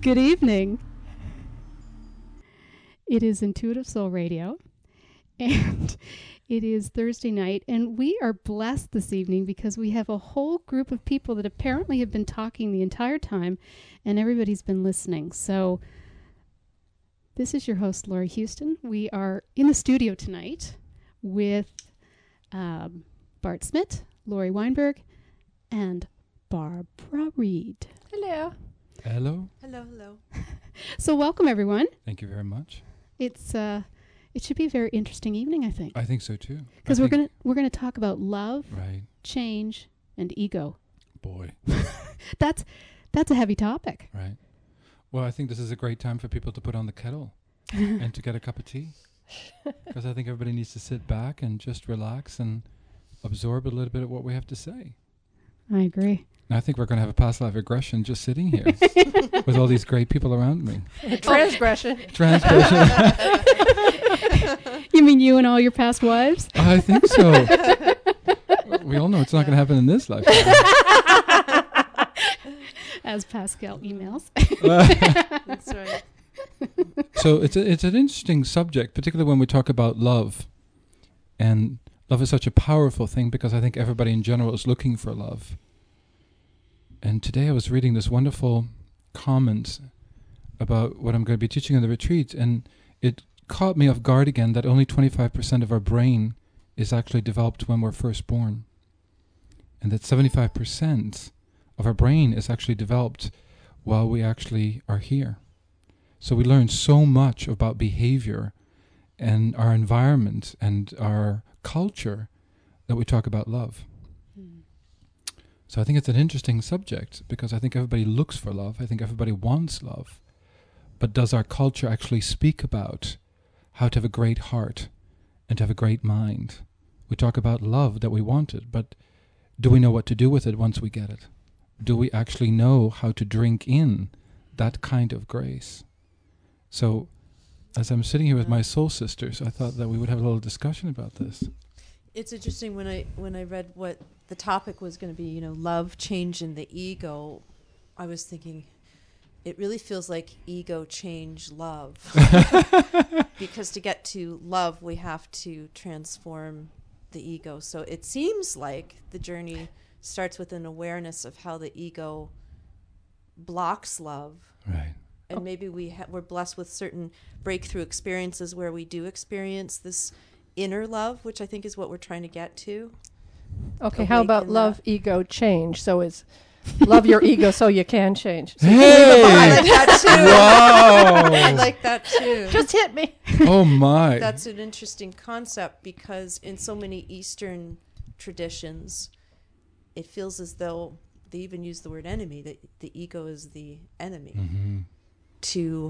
Good evening. It is Intuitive Soul Radio, and it is Thursday night, and we are blessed this evening because we have a whole group of people that apparently have been talking the entire time, and everybody's been listening. So this is your host, Laurie Houston. We are in the studio tonight with Bart Smith, Laurie Weinberg, and Barbara Reed. Hello. Hello. Hello, hello. So welcome, everyone. Thank you very much. It should be a very interesting evening, I think. I think so too. Because we're gonna talk about love, right, change, and ego. Boy, that's a heavy topic. Right. Well, I think this is a great time for people to put on the kettle and to get a cup of tea, because I think everybody needs to sit back and just relax and absorb a little bit of what we have to say. I agree. And I think we're going to have a past life regression just sitting here with all these great people around me. Transgression. You mean you and all your past wives? I think so. We all know it's not going to happen in this life. As Pascal emails. That's right. So it's an interesting subject, particularly when we talk about love. And love is such a powerful thing because I think everybody in general is looking for love. And today I was reading this wonderful comment about what I'm going to be teaching in the retreat, and it caught me off guard again that only 25% of our brain is actually developed when we're first born. And that 75% of our brain is actually developed while we actually are here. So we learn so much about behavior and our environment and our culture that we talk about love. So I think it's an interesting subject because I think everybody looks for love. I think everybody wants love. But does our culture actually speak about how to have a great heart and to have a great mind? We talk about love that we wanted, but do we know what to do with it once we get it? Do we actually know how to drink in that kind of grace? So as I'm sitting here with my soul sisters, I thought that we would have a little discussion about this. It's interesting when I read what the topic was going to be, love, change, and the ego. I was thinking, it really feels like ego, change, love. Because to get to love, we have to transform the ego. So it seems like the journey starts with an awareness of how the ego blocks love. Right. And maybe we're blessed with certain breakthrough experiences where we do experience this inner love, which I think is what we're trying to get to. Okay, how about love, ego, change? So it's love your ego so you can change. So Hey! I like that too. Wow! I like that too. just hit me. Oh my! That's an interesting concept because in so many Eastern traditions, it feels as though they even use the word enemy, that the ego is the enemy to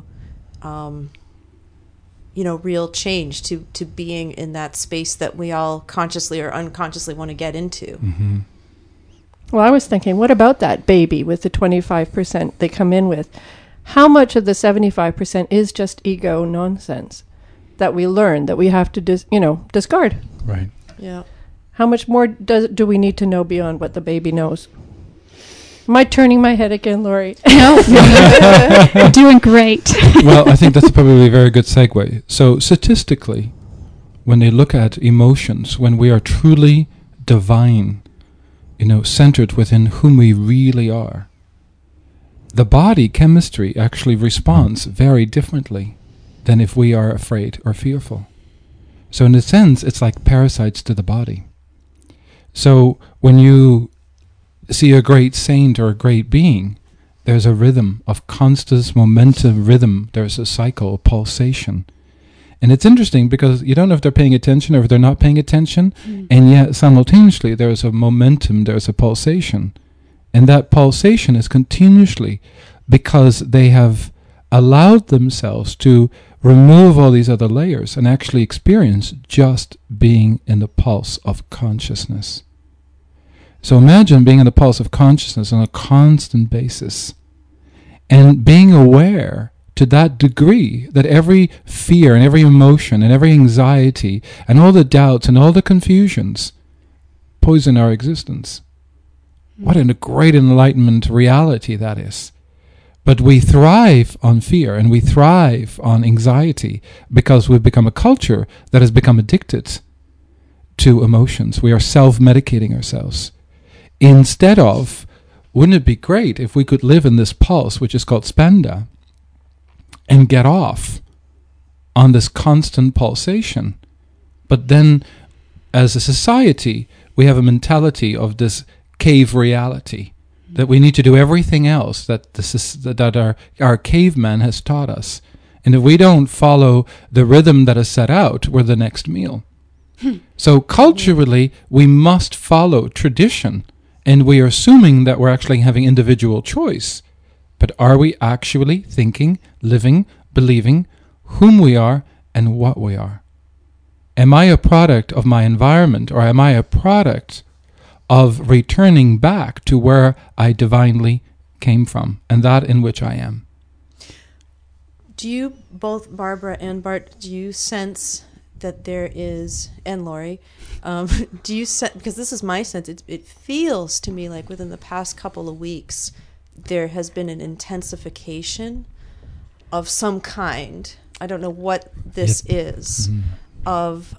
real change, to being in that space that we all consciously or unconsciously want to get into. Mm-hmm. Well, I was thinking, what about that baby with the 25% they come in with? How much of the 75% is just ego nonsense that we learn, that we have to discard? Right. Yeah. How much more do we need to know beyond what the baby knows? Am I turning my head again, Laurie? No. You're doing great. Well, I think that's probably a very good segue. So statistically, when they look at emotions, when we are truly divine, centered within whom we really are, the body chemistry actually responds very differently than if we are afraid or fearful. So in a sense, it's like parasites to the body. So when you see a great saint or a great being, there's a rhythm of constant momentum rhythm. There's a cycle, a pulsation. And it's interesting because you don't know if they're paying attention or if they're not paying attention, and yet simultaneously there's a momentum, there's a pulsation. And that pulsation is continuously because they have allowed themselves to remove all these other layers and actually experience just being in the pulse of consciousness. So imagine being in the pulse of consciousness on a constant basis and being aware to that degree that every fear and every emotion and every anxiety and all the doubts and all the confusions poison our existence. What a great enlightenment reality that is. But we thrive on fear and we thrive on anxiety because we've become a culture that has become addicted to emotions. We are self-medicating ourselves. Instead of, wouldn't it be great if we could live in this pulse, which is called spanda, and get off on this constant pulsation? But then, as a society, we have a mentality of this cave reality, that we need to do everything else that our caveman has taught us. And if we don't follow the rhythm that is set out, we're the next meal. So culturally, we must follow tradition, and we are assuming that we're actually having individual choice. But are we actually thinking, living, believing whom we are and what we are? Am I a product of my environment, or am I a product of returning back to where I divinely came from, and that in which I am? Do you, both Barbara and Bart, do you sense that there is, and Laurie, do you sense, because this is my sense, it feels to me like within the past couple of weeks there has been an intensification of some kind, I don't know what this is, of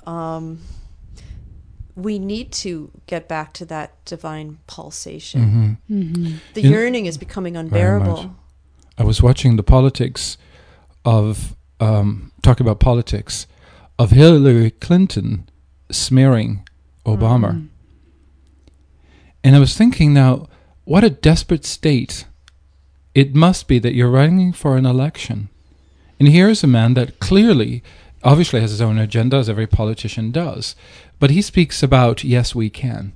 we need to get back to that divine pulsation. The yearning is becoming unbearable. I was watching the politics of, talking about politics, of Hillary Clinton smearing Obama. And I was thinking now, what a desperate state it must be that you're running for an election. And here's a man that clearly, obviously has his own agenda, as every politician does. But he speaks about, yes, we can.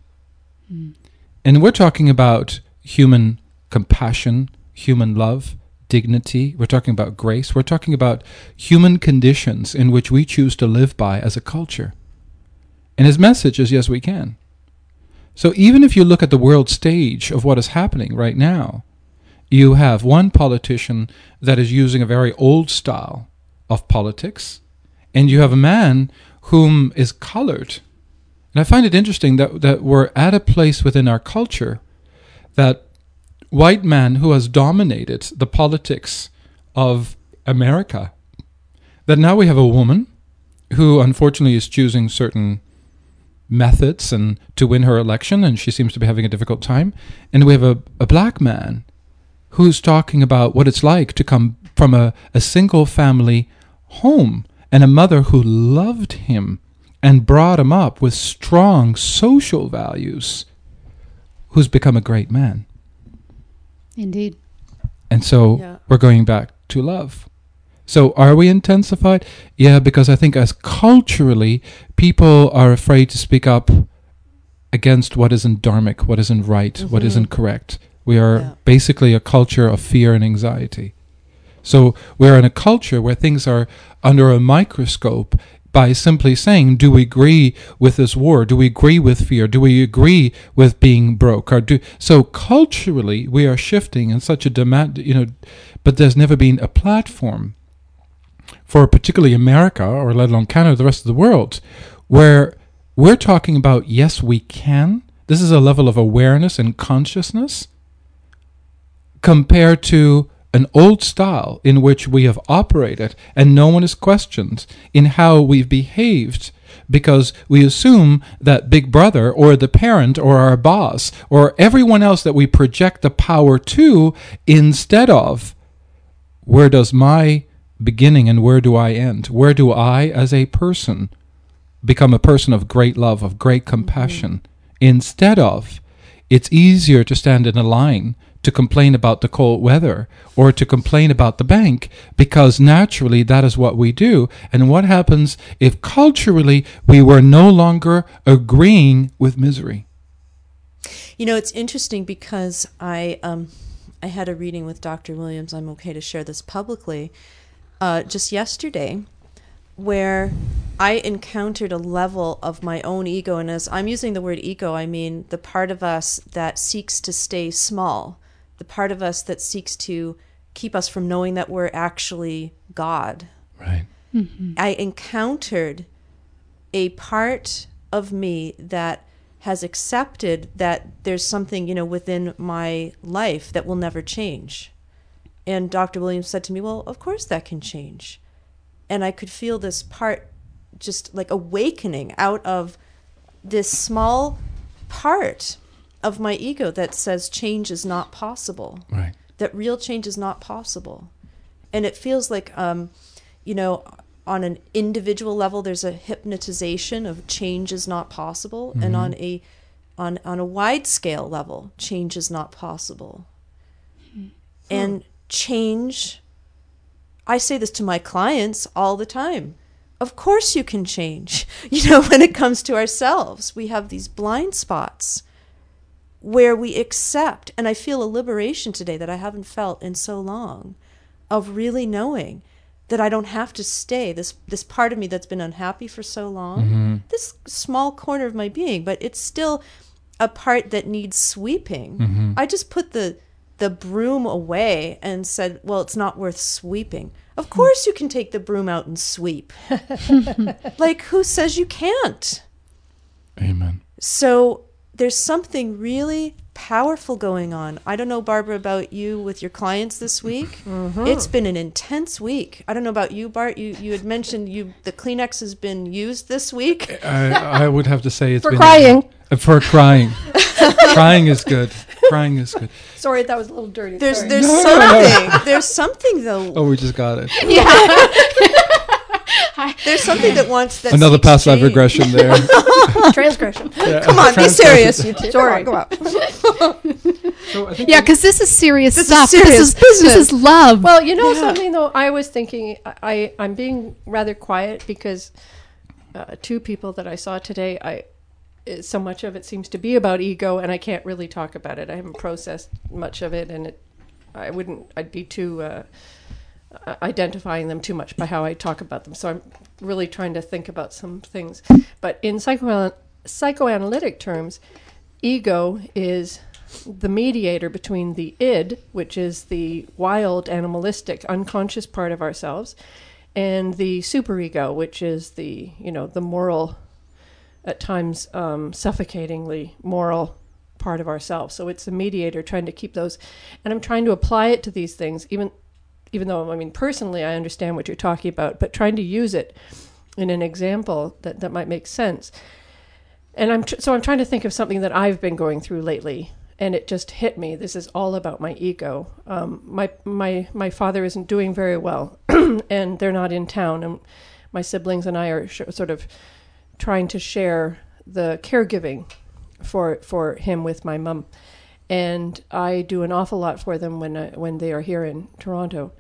And we're talking about human compassion, human love, dignity. We're talking about grace. We're talking about human conditions in which we choose to live by as a culture. And his message is, yes, we can. So even if you look at the world stage of what is happening right now, you have one politician that is using a very old style of politics, and you have a man whom is colored. And I find it interesting that we're at a place within our culture that white man who has dominated the politics of America, that now we have a woman who unfortunately is choosing certain methods and to win her election, and she seems to be having a difficult time. And we have a black man who's talking about what it's like to come from a single family home, and a mother who loved him and brought him up with strong social values, who's become a great man. Indeed. And so we're going back to love. So are we intensified? Yeah, because I think as culturally, people are afraid to speak up against what isn't dharmic, what isn't right, what isn't correct. We are basically a culture of fear and anxiety. So we're in a culture where things are under a microscope by simply saying, do we agree with this war? Do we agree with fear? Do we agree with being broke? So culturally, we are shifting in such a demand, but there's never been a platform for particularly America, or let alone Canada, the rest of the world, where we're talking about, yes, we can. This is a level of awareness and consciousness compared to an old style in which we have operated and no one is questioned in how we've behaved, because we assume that Big Brother or the parent or our boss or everyone else that we project the power to, instead of where does my beginning and where do I end? Where do I as a person become a person of great love, of great compassion? Instead of, it's easier to stand in a line to complain about the cold weather or to complain about the bank, because naturally that is what we do. And what happens if culturally we were no longer agreeing with misery? It's interesting because I had a reading with Dr. Williams. I'm okay to share this publicly. Just yesterday, where I encountered a level of my own ego, and as I'm using the word ego, I mean the part of us that seeks to stay small, the part of us that seeks to keep us from knowing that we're actually God. Right. I encountered a part of me that has accepted that there's something, within my life that will never change. And Dr. Williams said to me, well, of course that can change. And I could feel this part just like awakening out of this small part of my ego that says change is not possible. Right. That real change is not possible. And it feels like, you know, on an individual level, there's a hypnotization of change is not possible. Mm-hmm. And on a wide scale level, change is not possible. Mm-hmm. And change, I say this to my clients all the time. Of course you can change. You know, when it comes to ourselves, we have these blind spots where we accept, and I feel a liberation today that I haven't felt in so long, of really knowing that I don't have to stay, this part of me that's been unhappy for so long, this small corner of my being, but it's still a part that needs sweeping. I just put the broom away and said, well, it's not worth sweeping. Of course you can take the broom out and sweep. Like, who says you can't? Amen. So there's something really powerful going on. I don't know, Barbara, about you with your clients this week. It's been an intense week. I don't know about you, Bart. You had mentioned the Kleenex has been used this week. I would have to say it's For been crying. For crying. Crying is good. Crying is good. Sorry, that was a little dirty. There's Sorry. something. There's something though. Oh, we just got it. There's something that wants that. Another seeks past life change. regression there. Transgression. Yeah. Come on, be serious, you two. Sorry. Go up. So I think Yeah, because this is serious This is stuff. serious This is love. Well, you know Yeah. something though. I was thinking. I'm being rather quiet because two people that I saw today. So much of it seems to be about ego, and I can't really talk about it. I haven't processed much of it, and I'd be too identifying them too much by how I talk about them. So I'm really trying to think about some things. But in psychoanalytic terms, ego is the mediator between the id, which is the wild, animalistic, unconscious part of ourselves, and the superego, which is the moral, at times suffocatingly moral part of ourselves. So it's the mediator trying to keep those, and I'm trying to apply it to these things, even though, I mean, personally I understand what you're talking about, but trying to use it in an example that might make sense. And I'm trying to think of something that I've been going through lately, and it just hit me. This is all about my ego. My father isn't doing very well, and they're not in town, and my siblings and I are sort of trying to share the caregiving for him with my mom, and I do an awful lot for them when they are here in Toronto.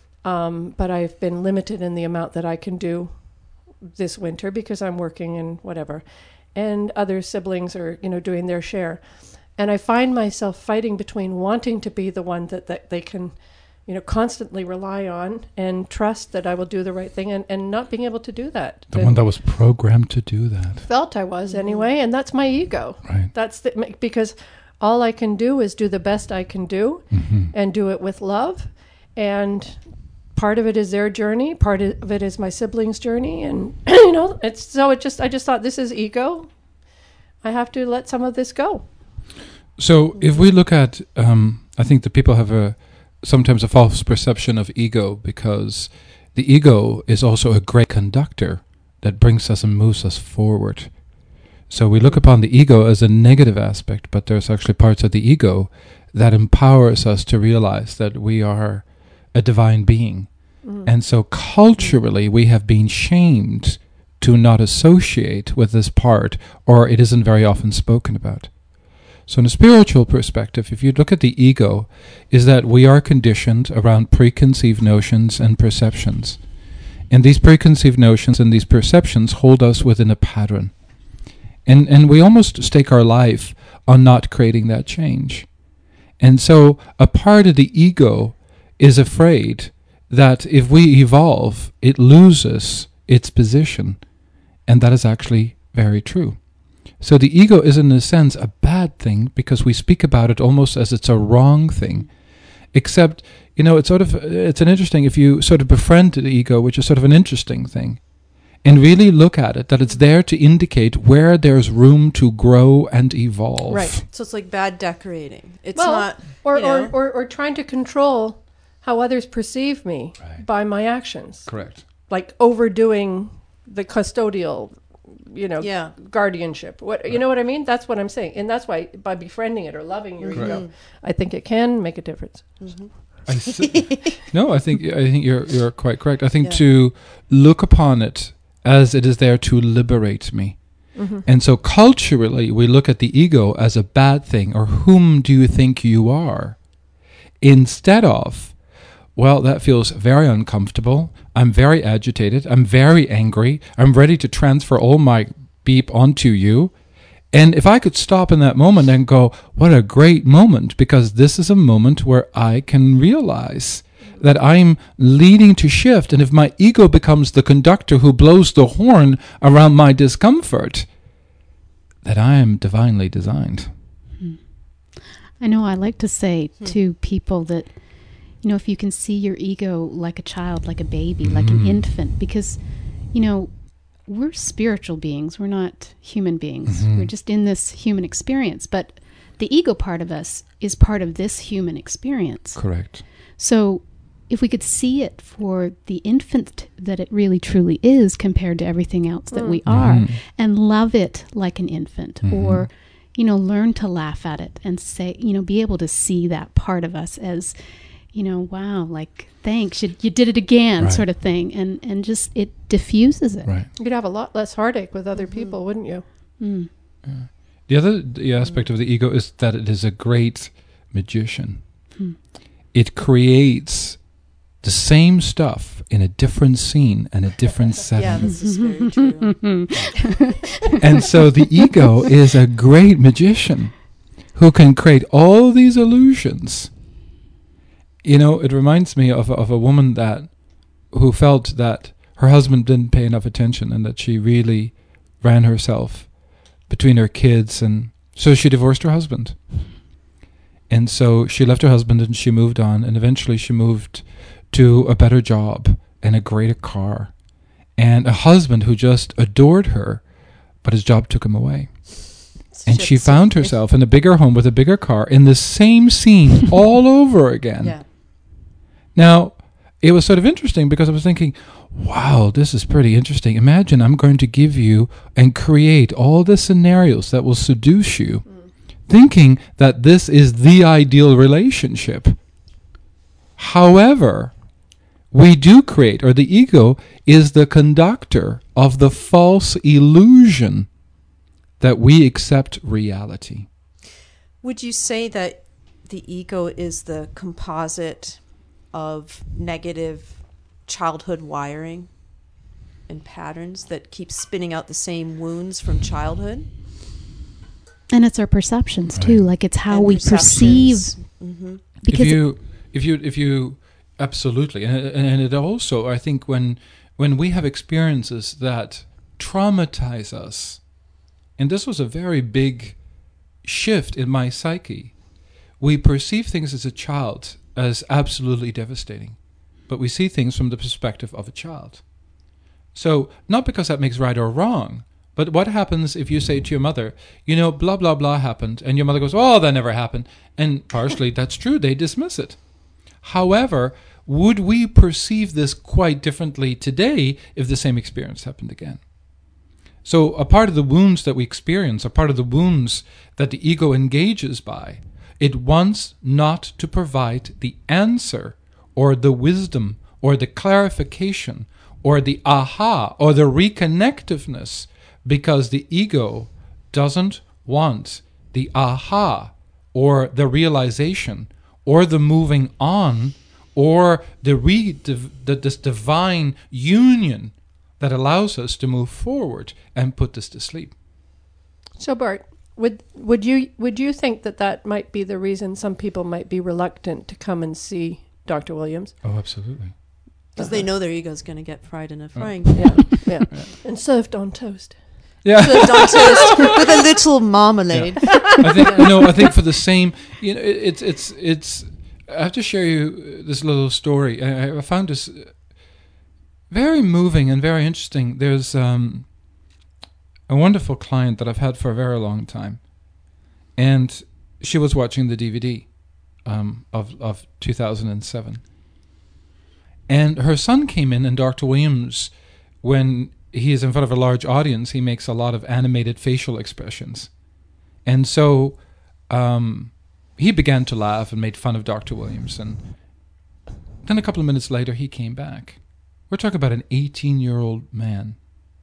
But I've been limited in the amount that I can do this winter because I'm working and whatever, and other siblings are doing their share, and I find myself fighting between wanting to be the one that they can constantly rely on and trust that I will do the right thing, and not being able to do that. The one that was programmed to do that. Felt I was anyway, and that's my ego. Right. That's because all I can do is do the best I can do, and do it with love. And part of it is their journey, part of it is my siblings' journey, and I just thought, this is ego. I have to let some of this go. So if we look at, I think that people have sometimes a false perception of ego, because the ego is also a great conductor that brings us and moves us forward. So we look upon the ego as a negative aspect, but there's actually parts of the ego that empowers us to realize that we are a divine being. And so culturally we have been shamed to not associate with this part, or it isn't very often spoken about. So in a spiritual perspective, if you look at the ego, is that we are conditioned around preconceived notions and perceptions. And these preconceived notions and these perceptions hold us within a pattern. And we almost stake our life on not creating that change. And so a part of the ego is afraid that if we evolve, it loses its position. And that is actually very true. So the ego is in a sense a bad thing because we speak about it almost as it's a wrong thing. Except, it's an interesting, if you sort of befriend the ego, which is sort of an interesting thing, and really look at it, that it's there to indicate where there's room to grow and evolve. Right. So it's like bad decorating. It's Well, not... or trying to control how others perceive me Right. by my actions. Correct. Like overdoing the custodial, Yeah. guardianship. You know what I mean? That's what I'm saying. And that's why by befriending it or loving your Correct. ego, I think it can make a difference. No, I think you're quite correct. I think Yeah. to look upon it as it is there to liberate me. Mm-hmm. And so culturally, we look at the ego as a bad thing, or whom do you think you are? Instead of, well, that feels very uncomfortable. I'm very agitated. I'm very angry. I'm ready to transfer all my beep onto you. And if I could stop in that moment and go, what a great moment, because this is a moment where I can realize that I'm leading to shift. And if my ego becomes the conductor who blows the horn around my discomfort, that I am divinely designed. I know I like to say to people that, if you can see your ego like a child, like a baby, like an infant, because, we're spiritual beings. We're not human beings. We're just in this human experience. But the ego part of us is part of this human experience. Correct. So if we could see it for the infant that it really truly is compared to everything else that we are, and love it like an infant, or, learn to laugh at it and say, be able to see that part of us as, wow, like, thanks, you did it again, Right. sort of thing. And just, it diffuses it. Right. You'd have a lot less heartache with other people, wouldn't you? Mm. The aspect of the ego is that it is a great magician. It creates the same stuff in a different scene and a different setting. Yeah, this is very true. And so the ego is a great magician who can create all these illusions. It reminds me of a woman who felt that her husband didn't pay enough attention and that she really ran herself between her kids, and so she divorced her husband. And so she left her husband and she moved on, and eventually she moved to a better job and a greater car and a husband who just adored her, but his job took him away. And she found herself in a bigger home with a bigger car in the same scene all over again. Yeah. Now, it was sort of interesting because I was thinking, wow, this is pretty interesting. Imagine I'm going to give you and create all the scenarios that will seduce you, thinking that this is the ideal relationship. However, we do create, or the ego is the conductor of the false illusion that we accept reality. Would you say that the ego is the composite of negative childhood wiring and patterns that keep spinning out the same wounds from childhood? And it's our perceptions too, Right. like it's how And we perceive. perceptions. Mm-hmm. Because If you absolutely, and it also, I think when we have experiences that traumatize us, and this was a very big shift in my psyche, we perceive things as a child as absolutely devastating, but we see things from the perspective of a child. So not because that makes right or wrong, but what happens if you say to your mother, blah, blah, blah happened, and your mother goes, oh, that never happened. And partially that's true, they dismiss it. However, would we perceive this quite differently today if the same experience happened again? So a part of the wounds that we experience, a part of the wounds that the ego engages by, it wants not to provide the answer or the wisdom or the clarification or the aha or the reconnectiveness, because the ego doesn't want the aha or the realization or the moving on or this divine union that allows us to move forward and put this to sleep. So Bart, would you think that might be the reason some people might be reluctant to come and see Dr. Williams? Oh, absolutely. Because they know their ego's going to get fried in a frying pan. Yeah. And served on toast. Yeah. Served on toast with a little marmalade. I think for the same, it's. I have to share you this little story. I found this very moving and very interesting. There's a wonderful client that I've had for a very long time, and she was watching the DVD of 2007, And her son came in, and Dr. Williams, when he is in front of a large audience, he makes a lot of animated facial expressions. And so he began to laugh and made fun of Dr. Williams. And then a couple of minutes later, he came back. We're talking about an 18-year-old man.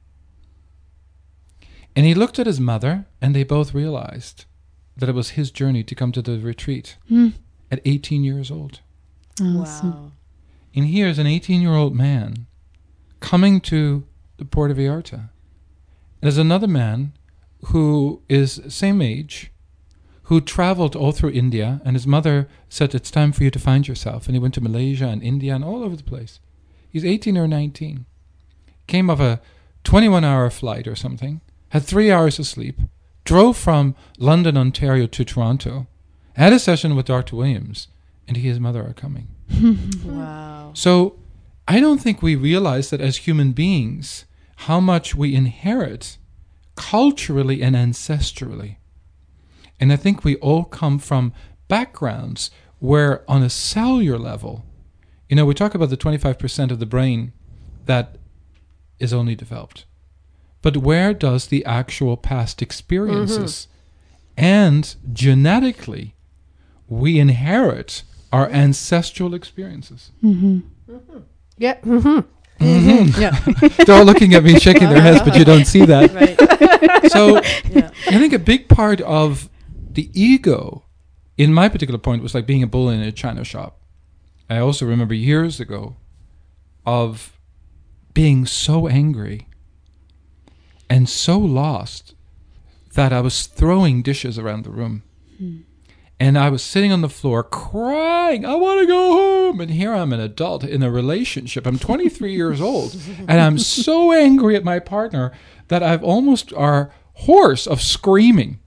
And he looked at his mother, and they both realized that it was his journey to come to the retreat at 18 years old. Awesome. Wow. And here's an 18-year-old man coming to the Port of Vallarta. And there's another man who is same age, who traveled all through India, and his mother said, it's time for you to find yourself. And he went to Malaysia and India and all over the place. He's 18 or 19. Came off a 21-hour flight or something, had 3 hours of sleep, drove from London, Ontario to Toronto, had a session with Dr. Williams, and he and his mother are coming. Wow. So I don't think we realize that as human beings, how much we inherit culturally and ancestrally. And I think we all come from backgrounds where on a cellular level, we talk about the 25% of the brain that is only developed. But where does the actual past experiences and genetically we inherit our ancestral experiences? Yeah. Yeah. They're all looking at me, shaking their heads, but you don't see that. Right. So Yeah. I think a big part of the ego, in my particular point, was like being a bull in a china shop. I also remember years ago of being so angry and so lost that I was throwing dishes around the room. And I was sitting on the floor crying, I want to go home. And here I'm an adult in a relationship. I'm 23 years old. And I'm so angry at my partner that I've almost are hoarse of screaming.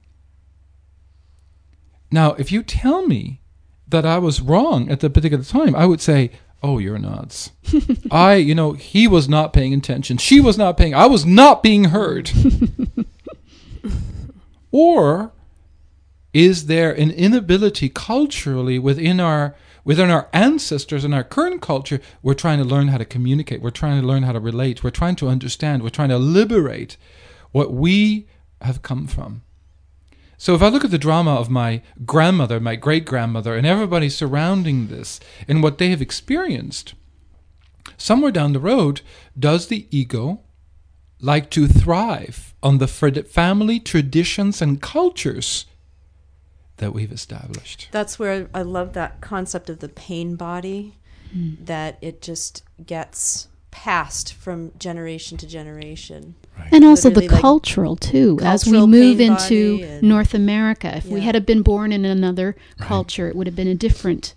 Now, if you tell me that I was wrong at the particular time, I would say, oh, you're nuts. He was not paying attention. She was not paying. I was not being heard. Or is there an inability culturally within our ancestors and our current culture? We're trying to learn how to communicate. We're trying to learn how to relate. We're trying to understand. We're trying to liberate what we have come from. So if I look at the drama of my grandmother, my great-grandmother, and everybody surrounding this and what they have experienced, somewhere down the road, does the ego like to thrive on the family traditions and cultures that we've established? That's where I love that concept of the pain body, that it just gets passed from generation to generation. Right. And also the Literally, like, cultural, too. As we cultural move pain into body and- North America, if we Yeah. had been born in another Right. culture, it would have been a different,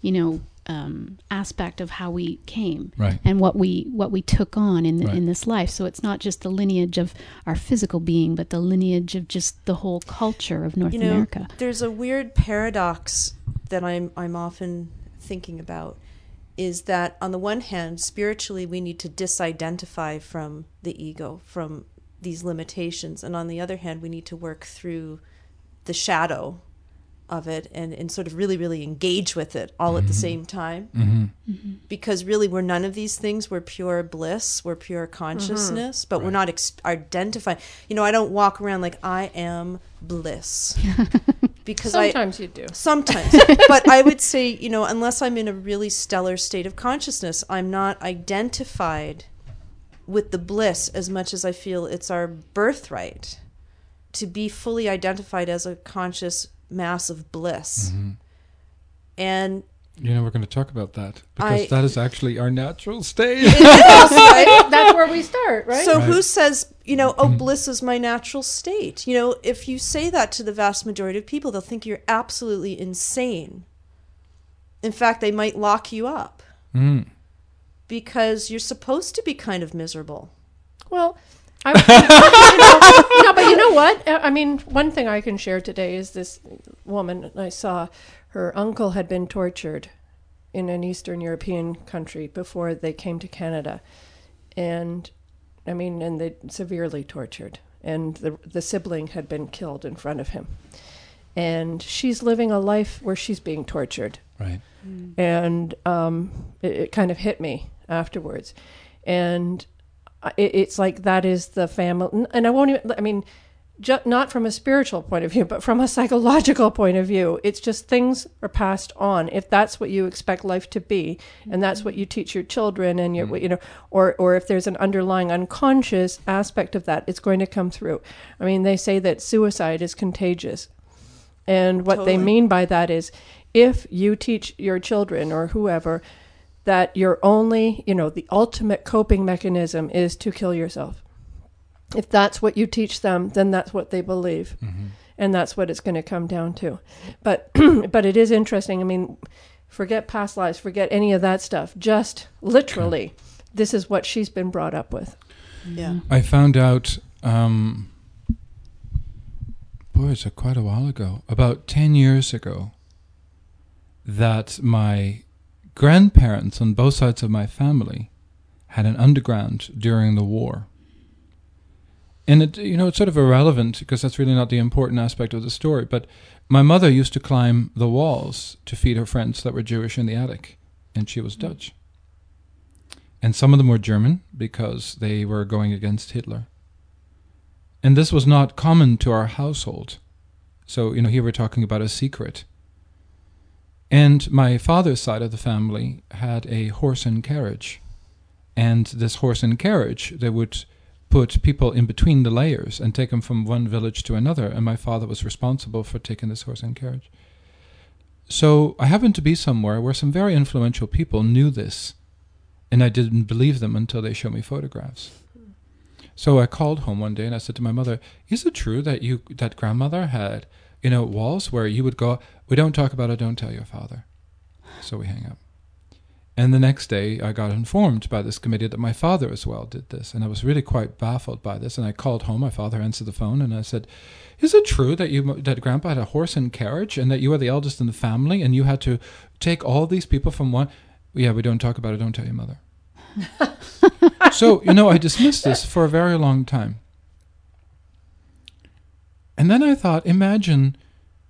aspect of how we came Right. and what we took on in Right. in this life. So it's not just the lineage of our physical being, but the lineage of just the whole culture of North America. There's a weird paradox that I'm often thinking about, is that on the one hand, spiritually, we need to disidentify from the ego, from these limitations. And on the other hand, we need to work through the shadow of it and sort of really, really engage with it all at the same time. Mm-hmm. Because really, we're none of these things. We're pure bliss. We're pure consciousness, but we're not identifying. I don't walk around like I am bliss. Because Sometimes you do. Sometimes. But I would say, unless I'm in a really stellar state of consciousness, I'm not identified with the bliss as much as I feel it's our birthright to be fully identified as a conscious mass of bliss. Mm-hmm. And We're going to talk about that because that is actually our natural state. it is, right? That's where we start, right? So Right. who says, bliss is my natural state? If you say that to the vast majority of people, they'll think you're absolutely insane. In fact, they might lock you up because you're supposed to be kind of miserable. Well, but you know what? I mean, one thing I can share today is this woman I saw, her uncle had been tortured in an Eastern European country before they came to Canada. And they severely tortured. And the sibling had been killed in front of him. And she's living a life where she's being tortured. Right. And it kind of hit me afterwards. And it's like that is the family. And I won't even, I mean, not from a spiritual point of view, but from a psychological point of view, it's just things are passed on. If that's what you expect life to be, and that's what you teach your children, and your, you know, or if there's an underlying unconscious aspect of that, it's going to come through. I mean, they say that suicide is contagious, and what they mean by that is, if you teach your children or whoever that your only, you know, the ultimate coping mechanism is to kill yourself. If that's what you teach them, then that's what they believe. Mm-hmm. And that's what it's going to come down to. But but it is interesting. I mean, forget past lives, forget any of that stuff. Just literally, this is what she's been brought up with. Yeah. I found out, it's quite a while ago, about 10 years ago, that my grandparents on both sides of my family had an underground during the war. And it, you know, it's sort of irrelevant because that's really not the important aspect of the story. But my mother used to climb the walls to feed her friends that were Jewish in the attic, and she was Dutch. And some of them were German because they were going against Hitler. And this was not common to our household. So, you know, here we're talking about a secret. And my father's side of the family had a horse and carriage. And this horse and carriage, they would put people in between the layers and take them from one village to another, and my father was responsible for taking this horse and carriage. So I happened to be somewhere where some very influential people knew this, and I didn't believe them until they showed me photographs. So I called home one day and I said to my mother, "Is it true that grandmother had, you know, walls where you would go, 'We don't talk about it, don't tell your father'?" So we hang up. And the next day, I got informed by this committee that my father as well did this. And I was really quite baffled by this. And I called home. My father answered the phone. And I said, "Is it true that Grandpa had a horse and carriage and that you were the eldest in the family and you had to take all these people from one?" "Yeah, we don't talk about it. Don't tell your mother." So, you know, I dismissed this for a very long time. And then I thought, imagine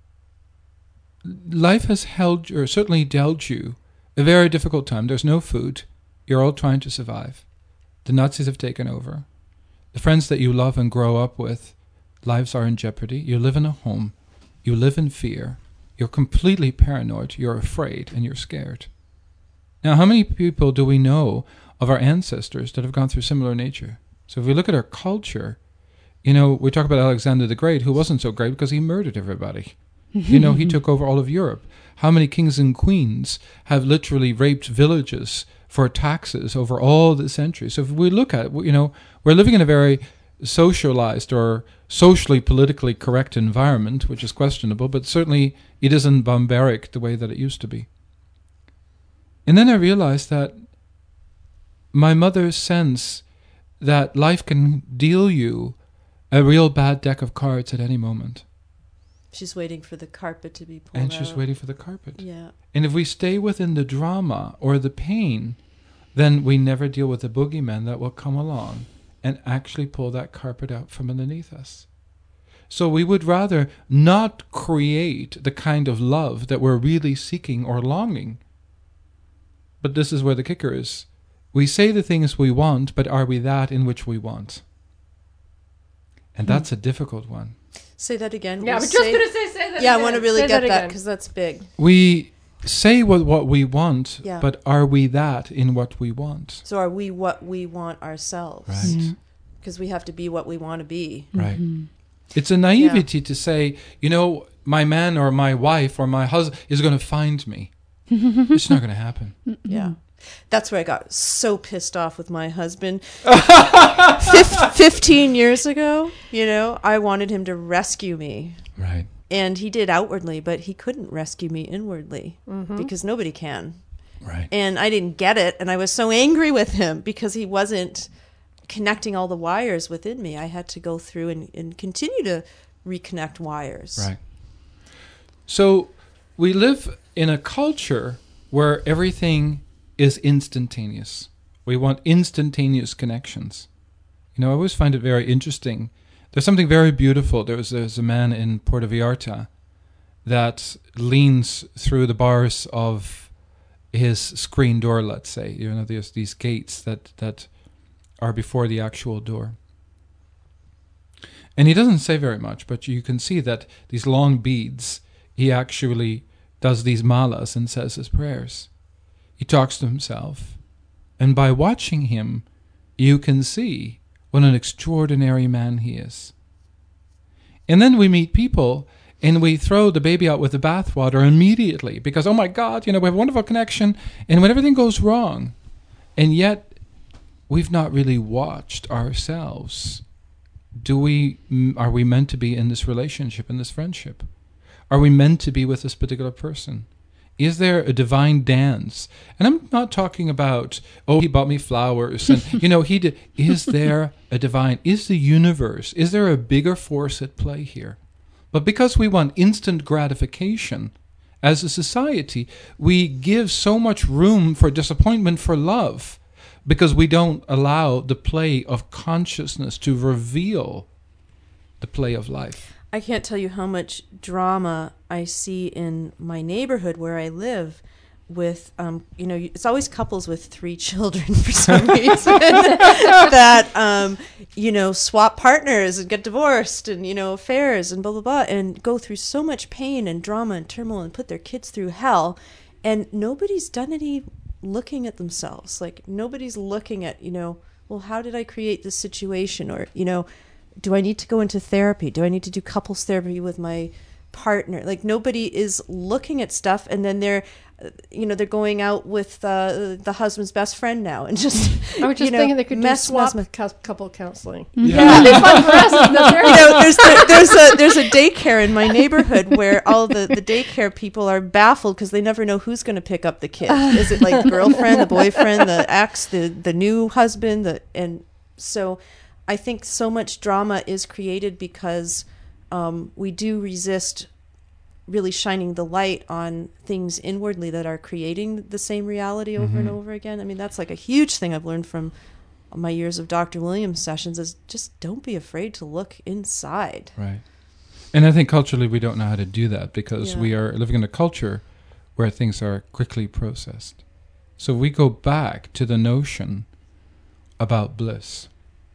life has held, or certainly dealt you, a very difficult time. There's no food. You're all trying to survive. The Nazis have taken over. The friends that you love and grow up with, lives are in jeopardy. You live in a home. You live in fear. You're completely paranoid. You're afraid and you're scared. Now, how many people do we know of our ancestors that have gone through similar nature? So if we look at our culture, you know, we talk about Alexander the Great, who wasn't so great because he murdered everybody. You know, he took over all of Europe. How many kings and queens have literally raped villages for taxes over all the centuries? So if we look at, you know, we're living in a very socialized or socially politically correct environment, which is questionable, but certainly it isn't barbaric the way that it used to be. And then I realized that my mother's sense that life can deal you a real bad deck of cards at any moment. She's waiting for the carpet to be pulled And out. she's waiting for the carpet. Yeah. And if we stay within the drama or the pain, then we never deal with the boogeyman that will come along and actually pull that carpet out from underneath us. So we would rather not create the kind of love that we're really seeking or longing. But this is where the kicker is. We say the things we want, but are we that in which we want? And that's a difficult one. Say that again. Yeah, I was just going to say that Yeah, again. I want to really Say get that again. because that's big. We say what we want, Yeah. but are we that in what we want? So are we what we want ourselves? Right. Because we have to be what we want to be. Right. It's a naivety to say, you know, my man or my wife or my husband is going to find me. It's not going to happen. Yeah. That's where I got so pissed off with my husband. 15 years ago, you know, I wanted him to rescue me. Right. And he did outwardly, but he couldn't rescue me inwardly because nobody can. Right. And I didn't get it. And I was so angry with him because he wasn't connecting all the wires within me. I had to go through and continue to reconnect wires. Right. So we live in a culture where everything is instantaneous. We want instantaneous connections. You know, I always find it very interesting. There's something very beautiful. There's a man in Puerto Vallarta that leans through the bars of his screen door, let's say. There's these gates that are before the actual door. And he doesn't say very much, but you can see that these long beads, he actually does these malas and says his prayers. He talks to himself. And by watching him, you can see what an extraordinary man he is. And then we meet people, and we throw the baby out with the bathwater immediately because, oh my God, we have a wonderful connection, and when everything goes wrong, and yet we've not really watched ourselves. Are we meant to be in this relationship, in this friendship? Are we meant to be with this particular person? Is there a divine dance? And I'm not talking about, oh, he bought me flowers, and he did. Is there a divine? Is the universe? Is there a bigger force at play here? But because we want instant gratification, as a society, we give so much room for disappointment for love, because we don't allow the play of consciousness to reveal the play of life. I can't tell you how much drama I see in my neighborhood where I live with, it's always couples with 3 children for some reason that, swap partners and get divorced and, affairs and blah, blah, blah, and go through so much pain and drama and turmoil and put their kids through hell. And nobody's done any looking at themselves. Like, nobody's looking at, well, how did I create this situation? Or, do I need to go into therapy? Do I need to do couples therapy with my partner? Like, nobody is looking at stuff, and then they're going out with the husband's best friend now, and just I was just thinking they could do swap couple counseling. Yeah, it'd be fun for us. There's a daycare in my neighborhood where all the daycare people are baffled because they never know who's going to pick up the kid. Is it like the girlfriend, the boyfriend, the ex, the new husband, and so I think so much drama is created because we do resist really shining the light on things inwardly that are creating the same reality over and over again. I mean, that's like a huge thing I've learned from my years of Dr. Williams sessions is just don't be afraid to look inside. Right. And I think culturally we don't know how to do that because we are living in a culture where things are quickly processed. So we go back to the notion about bliss.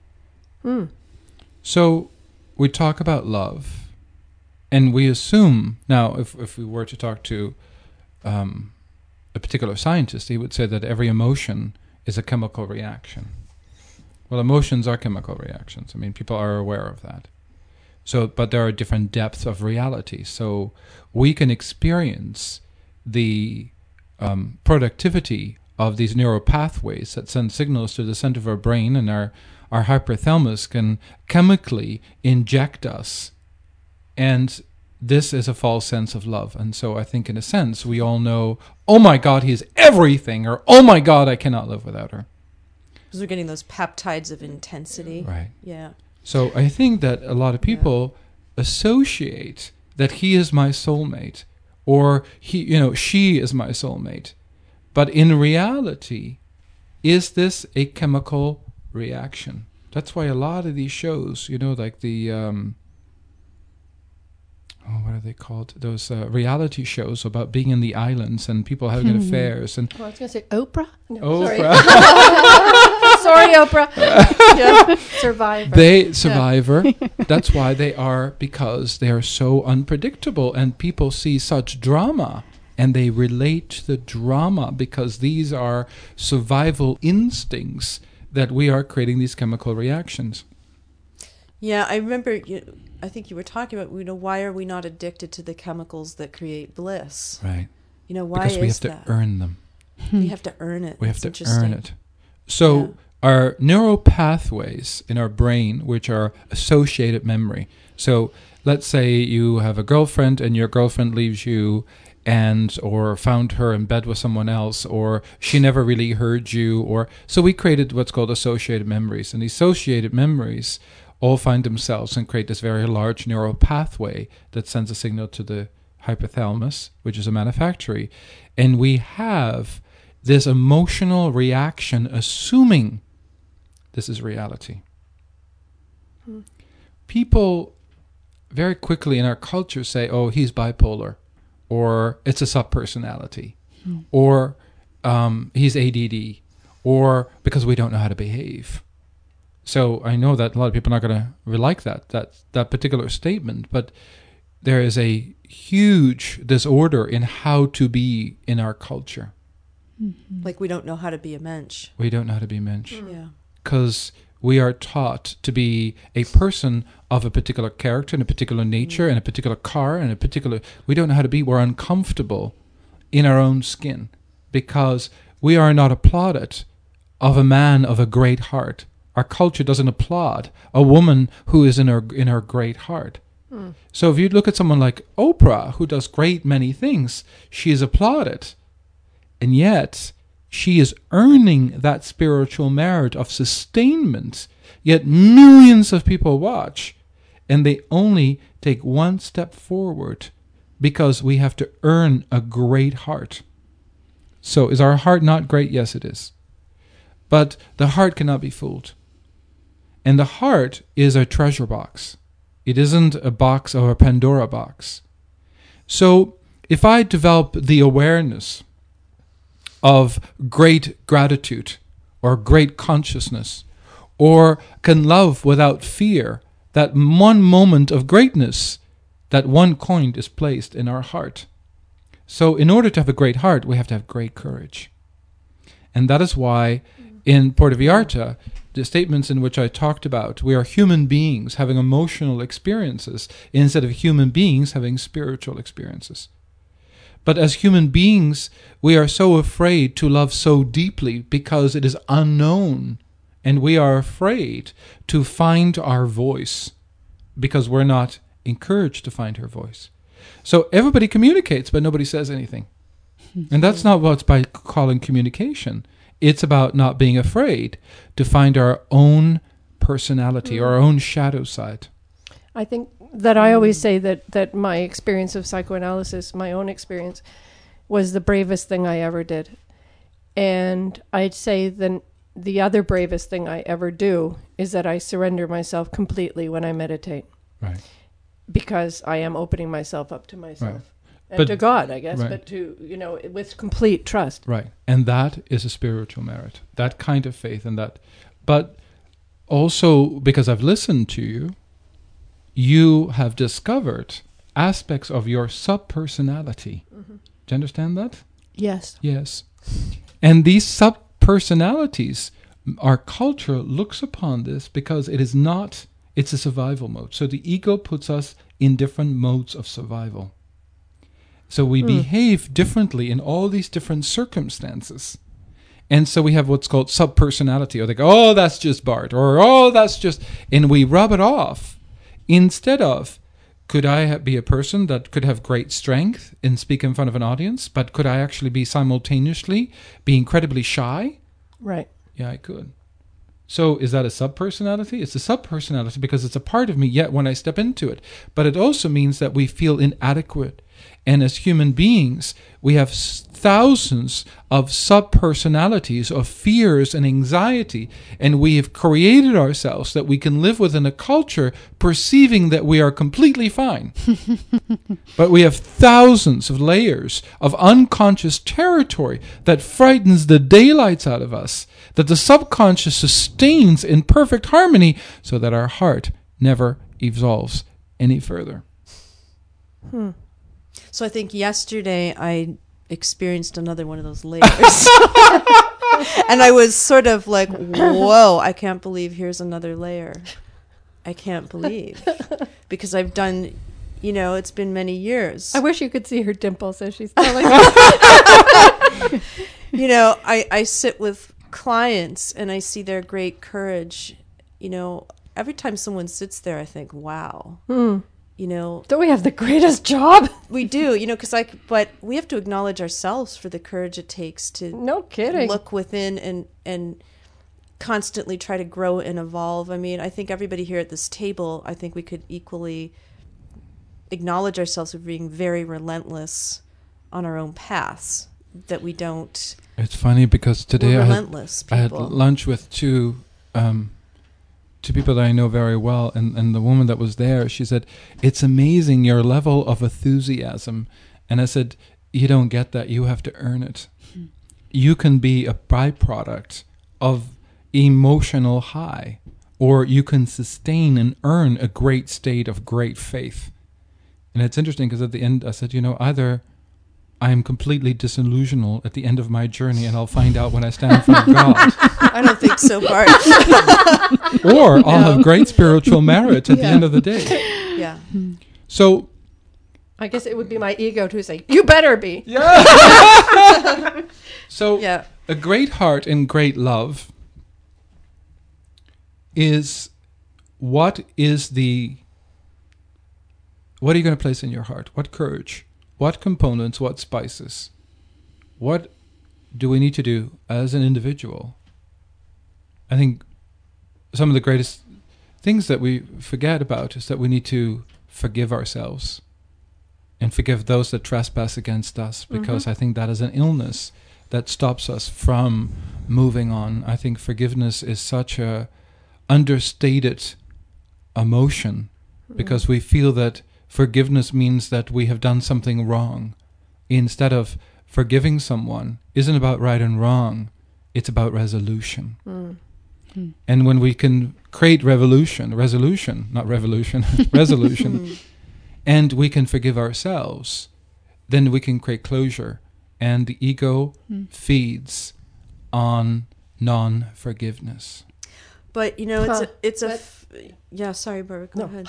So we talk about love. And we assume, now, if we were to talk to a particular scientist, he would say that every emotion is a chemical reaction. Well, emotions are chemical reactions. I mean, people are aware of that. So, but there are different depths of reality. So we can experience the productivity of these neural pathways that send signals to the center of our brain, and our hypothalamus can chemically inject us. And this is a false sense of love. And so I think in a sense, we all know, oh my God, he's everything, or oh my God, I cannot live without her. Because we're getting those peptides of intensity. Right. Yeah. So I think that a lot of people associate that he is my soulmate, or she is my soulmate. But in reality, is this a chemical reaction? That's why a lot of these shows, like the what are they called? Those reality shows about being in the islands and people having affairs. And I was going to say Oprah. No, Oprah. Sorry, Oprah. Survivor. Survivor. That's why because they are so unpredictable, and people see such drama and they relate to the drama because these are survival instincts that we are creating these chemical reactions. Yeah, I remember. I think you were talking about, why are we not addicted to the chemicals that create bliss? Right. Why because we is have to earn them. We have to earn it. We have to earn it. So our neural pathways in our brain, which are associated memory. So let's say you have a girlfriend and your girlfriend leaves you or found her in bed with someone else, or she never really heard you, so we created what's called associated memories. And the associated memories all find themselves and create this very large neural pathway that sends a signal to the hypothalamus, which is a manufactory. And we have this emotional reaction assuming this is reality. People very quickly in our culture say, oh, he's bipolar, or it's a subpersonality, or he's ADD, or because we don't know how to behave. So I know that a lot of people are not going to like that particular statement, but there is a huge disorder in how to be in our culture. Mm-hmm. Like we don't know how to be a mensch. We don't know how to be mensch. Yeah. Because we are taught to be a person of a particular character and a particular nature and a particular car and a particular... We don't know how to be. We're uncomfortable in our own skin because we are not applauded of a man of a great heart. Our culture doesn't applaud a woman who is in her great heart. So if you look at someone like Oprah, who does great many things, she is applauded. And yet, she is earning that spiritual merit of sustainment. Yet millions of people watch, and they only take one step forward because we have to earn a great heart. So is our heart not great? Yes, it is. But the heart cannot be fooled. And the heart is a treasure box. It isn't a box or a Pandora box. So if I develop the awareness of great gratitude or great consciousness, or can love without fear, that one moment of greatness, that one coin is placed in our heart. So in order to have a great heart, we have to have great courage. And that is why in Porta Vallarta, the statements in which I talked about, we are human beings having emotional experiences instead of human beings having spiritual experiences. But as human beings, we are so afraid to love so deeply because it is unknown. And we are afraid to find our voice because we're not encouraged to find her voice. So everybody communicates, but nobody says anything. And that's not what's by calling communication. It's about not being afraid to find our own personality, our own shadow side. I think that I always say that my experience of psychoanalysis, my own experience, was the bravest thing I ever did. And I'd say the other bravest thing I ever do is that I surrender myself completely when I meditate. Right. Because I am opening myself up to myself. Right. And But- to God, I guess, right. but to, with complete trust. Right. And that is a spiritual merit. That kind of faith and that. But also, because I've listened to you, you have discovered aspects of your sub-personality. Mm-hmm. Do you understand that? Yes. Yes. And these sub-personalities, our culture looks upon this because it's a survival mode. So the ego puts us in different modes of survival. So we behave differently in all these different circumstances. And so we have what's called sub-personality. Or they go, oh, that's just Bart. Or, oh, that's just... And we rub it off. Instead of, could I be a person that could have great strength and speak in front of an audience, but could I actually be simultaneously be incredibly shy? Right. Yeah, I could. So is that a sub-personality? It's a sub-personality because it's a part of me yet when I step into it. But it also means that we feel inadequate. And as human beings, we have thousands of sub-personalities of fears and anxiety. And we have created ourselves that we can live within a culture perceiving that we are completely fine. But we have thousands of layers of unconscious territory that frightens the daylights out of us, that the subconscious sustains in perfect harmony so that our heart never evolves any further. So I think yesterday I experienced another one of those layers. And I was sort of like, whoa, I can't believe here's another layer. I can't believe. Because I've done, it's been many years. I wish you could see her dimples as she's telling me. I sit with clients and I see their great courage. Every time someone sits there, I think, wow. Don't we have the greatest job? We do, but we have to acknowledge ourselves for the courage it takes to No kidding. look within and constantly try to grow and evolve. I mean, I think everybody here at this table, I think we could equally acknowledge ourselves for being very relentless on our own paths, that we don't... It's funny because today we're I relentless had people. lunch with two people that I know very well, and the woman that was there, she said, it's amazing your level of enthusiasm. And I said, you don't get that. You have to earn it. you can be a byproduct of emotional high, or you can sustain and earn a great state of great faith. And it's interesting because at the end I said, either I am completely disillusional at the end of my journey and I'll find out when I stand in front of God. I don't think so, Bart. Or I'll have great spiritual merit at the end of the day. Yeah. So I guess it would be my ego to say, you better be. yeah. So Yeah. a great heart and great love is what are you going to place in your heart? What courage? What components? What spices? What do we need to do as an individual? I think some of the greatest things that we forget about is that we need to forgive ourselves and forgive those that trespass against us, because I think that is an illness that stops us from moving on. I think forgiveness is such a understated emotion, because we feel that forgiveness means that we have done something wrong, instead of forgiving someone isn't about right and wrong, it's about resolution. And when we can create resolution, and we can forgive ourselves, then we can create closure. And the ego feeds on non-forgiveness. But yeah. Sorry, Barbara. Go ahead.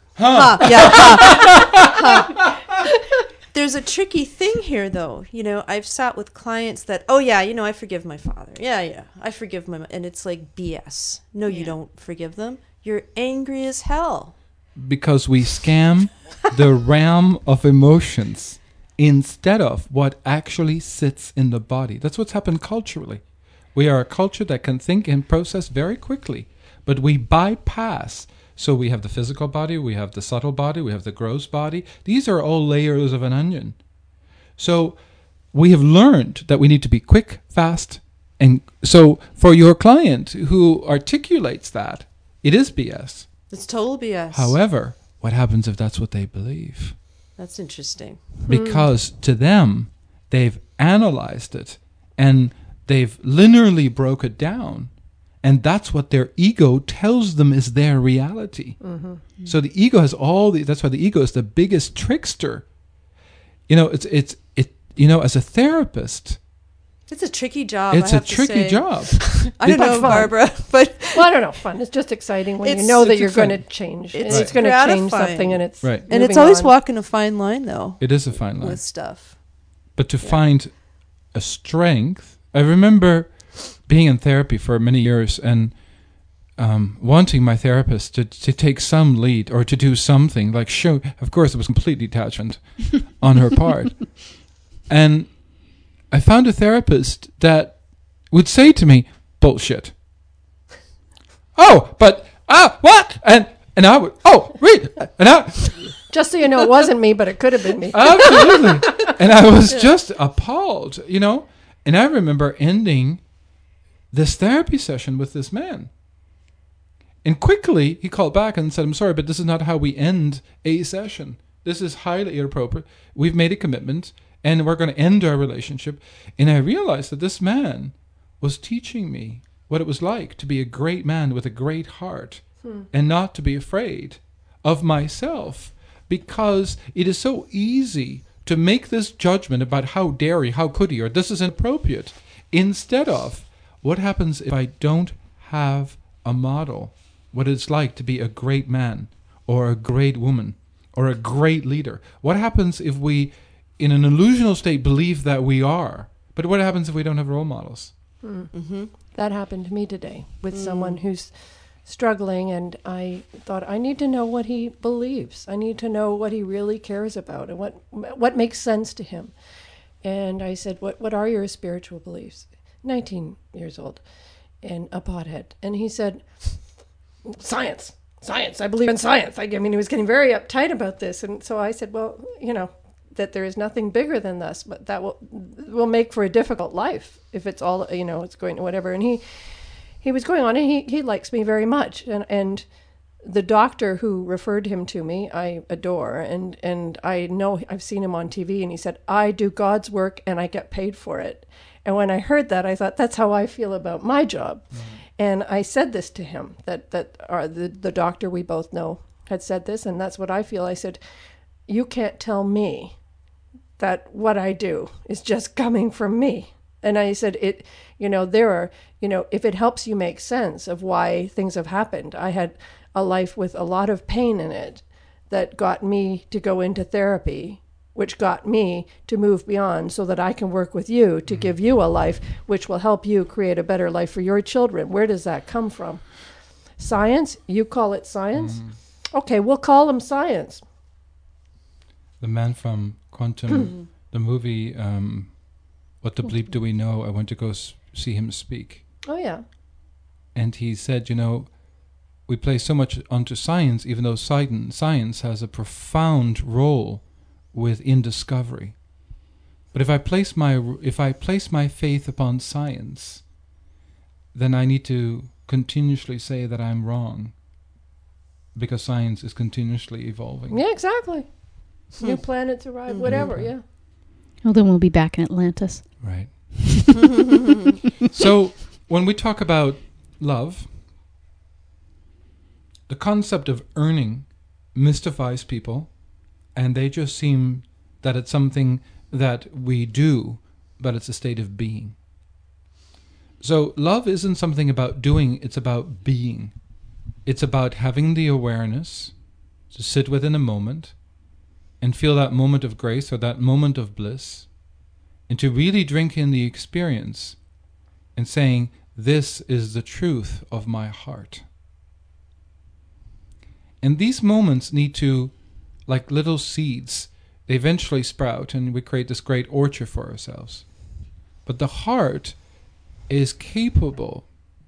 There's a tricky thing here, though. I've sat with clients that, I forgive my father. Yeah, I forgive my and it's like BS. No, you don't forgive them. You're angry as hell. Because we scam the realm of emotions instead of what actually sits in the body. That's what's happened culturally. We are a culture that can think and process very quickly, but we bypass. So we have the physical body, we have the subtle body, we have the gross body. These are all layers of an onion. So we have learned that we need to be quick, fast, and so for your client who articulates that, it is BS. It's total BS. However, what happens if that's what they believe? That's interesting. Because to them, they've analyzed it and they've linearly broke it down. And that's what their ego tells them is their reality. So the ego has that's why the ego is the biggest trickster. As a therapist, it's a tricky job. It's a tricky job. I don't know, Barbara, but I don't know. Fun. It's just exciting when you know that you're going to change. It's going to change something, and it's right. And it's always walking a fine line, though. It is a fine line with stuff. But to find a strength, I remember being in therapy for many years and wanting my therapist to take some lead or to do something like show. Of course, it was complete detachment on her part, and I found a therapist that would say to me, "Bullshit." Oh, but what? And I would read and I. Just so you know, it wasn't me, but it could have been me. Absolutely, and I was just appalled, And I remember ending this therapy session with this man. And quickly he called back and said, "I'm sorry, but this is not how we end a session. This is highly inappropriate. We've made a commitment and we're going to end our relationship." And I realized that this man was teaching me what it was like to be a great man with a great heart and not to be afraid of myself, because it is so easy to make this judgment about how dare he, how could he, or this is inappropriate, instead of what happens if I don't have a model, what it's like to be a great man or a great woman or a great leader. What happens if we, in an illusional state, believe that we are, but what happens if we don't have role models? That happened to me today with someone who's struggling, and I thought, I need to know what he believes. I need to know what he really cares about and what makes sense to him. And I said, what are your spiritual beliefs? 19 years old and a pothead. And he said, science. I believe in science. I mean, he was getting very uptight about this. And so I said, well, that there is nothing bigger than this, but that will make for a difficult life if it's all, it's going to whatever. And he was going on, and he likes me very much. And the doctor who referred him to me, I adore. And I know I've seen him on TV, and he said, I do God's work and I get paid for it. And when I heard that, I thought, that's how I feel about my job. And I said this to him, that the doctor we both know had said this, and that's what I feel. I said, you can't tell me that what I do is just coming from me. And I said, there are, if it helps you make sense of why things have happened. I had a life with a lot of pain in it that got me to go into therapy, which got me to move beyond so that I can work with you to give you a life which will help you create a better life for your children. Where does that come from? Science? You call it science? Okay, we'll call them science. The man from Quantum, the movie, What the Bleep Do We Know? I went to go see him speak. Oh, yeah. And he said, we place so much onto science, even though science has a profound role within discovery. But if I place my faith upon science, then I need to continuously say that I'm wrong, because science is continuously evolving. Yeah, exactly. New planets arrive, whatever, yeah. Well, then we'll be back in Atlantis. Right. So when we talk about love, the concept of earning mystifies people, and they just seem that it's something that we do, but it's a state of being. So love isn't something about doing, it's about being. It's about having the awareness to sit within a moment and feel that moment of grace or that moment of bliss, and to really drink in the experience and saying, this is the truth of my heart. And these moments need to, like little seeds, they eventually sprout and we create this great orchard for ourselves. But the heart is capable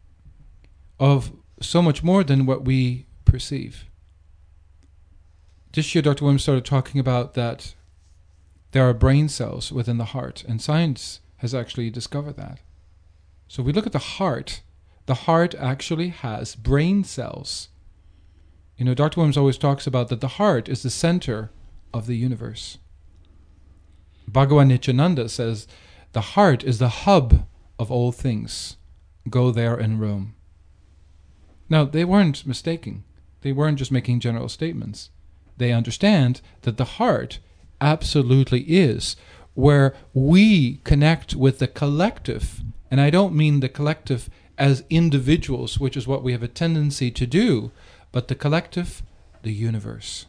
of so much more than what we perceive. This year, Dr. Williams started talking about that there are brain cells within the heart, and science has actually discovered that. So we look at the heart actually has brain cells. Dr. Williams always talks about that the heart is the center of the universe. Bhagavan Nityananda says, the heart is the hub of all things. Go there and roam. Now, they weren't mistaken. They weren't just making general statements. They understand that the heart absolutely is where we connect with the collective. And I don't mean the collective as individuals, which is what we have a tendency to do, but the collective, the universe.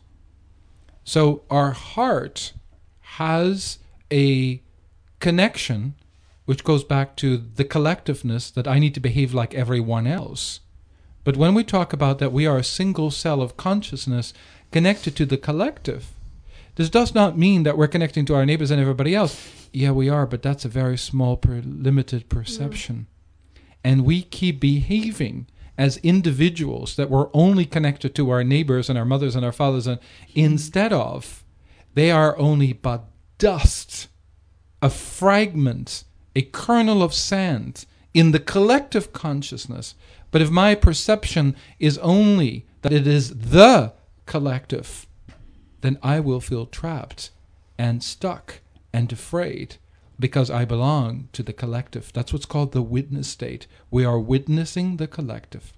So our heart has a connection which goes back to the collectiveness that I need to behave like everyone else. But when we talk about that we are a single cell of consciousness connected to the collective, this does not mean that we're connecting to our neighbors and everybody else. Yeah, we are, but that's a very small, limited perception. And we keep behaving as individuals that we're only connected to our neighbors and our mothers and our fathers, and instead of, they are only but dust, a fragment, a kernel of sand in the collective consciousness. But if my perception is only that it is the collective, then I will feel trapped and stuck and afraid because I belong to the collective. That's what's called the witness state. We are witnessing the collective.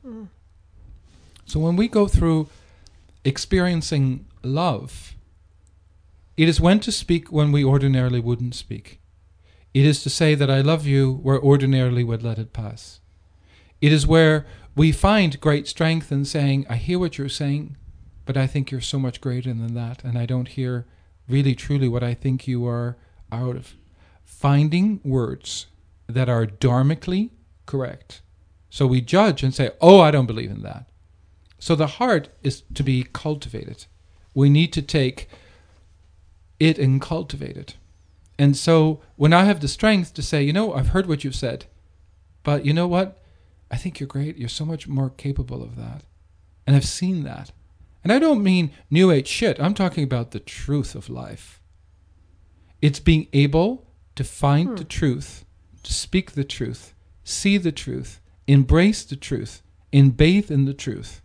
So when we go through experiencing love, it is when to speak when we ordinarily wouldn't speak. It is to say that I love you where ordinarily would let it pass. It is where we find great strength in saying, I hear what you're saying, but I think you're so much greater than that, and I don't hear really truly what I think you are out of. Finding words that are dharmically correct. So we judge and say, oh, I don't believe in that. So the heart is to be cultivated. We need to take it and cultivate it. And so when I have the strength to say, I've heard what you've said, but you know what? I think you're great. You're so much more capable of that. And I've seen that. And I don't mean New Age shit. I'm talking about the truth of life. It's being able to find the truth, to speak the truth, see the truth, embrace the truth, and bathe in the truth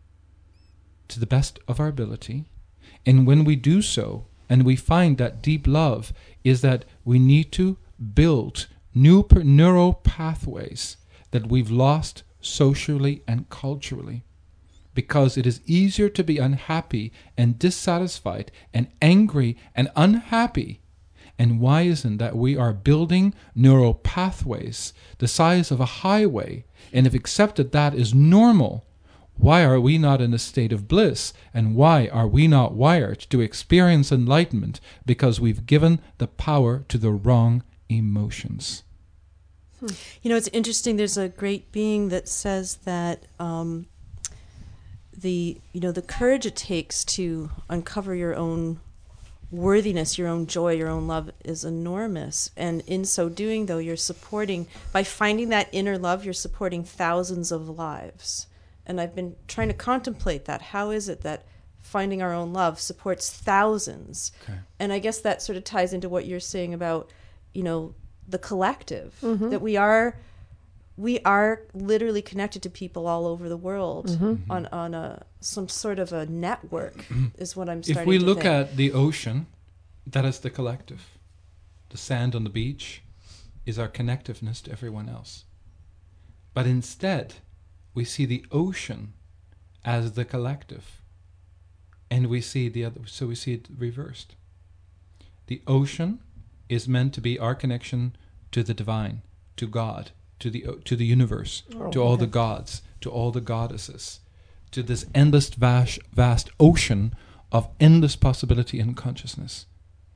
to the best of our ability. And when we do so, and we find that deep love is that we need to build neural pathways that we've lost socially and culturally, because it is easier to be unhappy and dissatisfied and angry and unhappy. And why isn't that we are building neural pathways the size of a highway, and if accepted that is normal, why are we not in a state of bliss? And why are we not wired to experience enlightenment? Because we've given the power to the wrong emotions. You know, it's interesting. There's a great being that says that the courage it takes to uncover your own worthiness, your own joy, your own love is enormous. And in so doing, though, you're supporting, by finding that inner love, you're supporting thousands of lives. And I've been trying to contemplate that. How is it that finding our own love supports thousands? Okay. And I guess that sort of ties into what you're saying about, the collective, that we are literally connected to people all over the world on some sort of a network is what I'm starting to think. If we look at the ocean, that is the collective. The sand on the beach is our connectiveness to everyone else. But instead, we see the ocean as the collective. And we see the other, so we see it reversed. The ocean is meant to be our connection to the divine, to God, to the universe, to all the gods, to all the goddesses, to this endless vast ocean of endless possibility and consciousness.